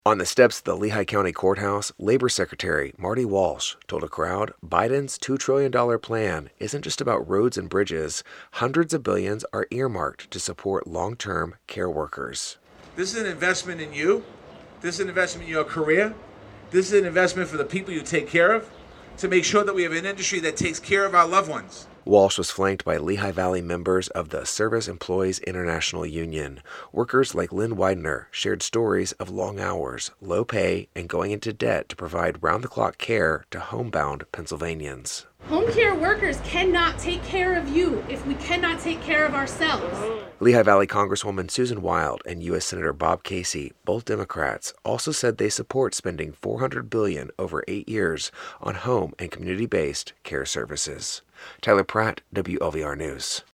On the steps of the Lehigh County Courthouse, Labor Secretary Marty Walsh told a crowd Biden's $2 trillion plan isn't just about roads and bridges. Hundreds of billions are earmarked to support long-term care workers. This is an investment in you. This is an investment in your career. This is an investment for the people you take care of, to make sure that we have an industry that takes care of our loved ones. Walsh was flanked by Lehigh Valley members of the Service Employees International Union. Workers like Lynn Widener shared stories of long hours, low pay, and going into debt to provide round-the-clock care to homebound Pennsylvanians. Home care workers cannot take care of you if we cannot take care of ourselves. Lehigh Valley Congresswoman Susan Wild and U.S. Senator Bob Casey, both Democrats, also said they support spending $400 billion over 8 years on home and community-based care services. Tyler Pratt, WLVR News.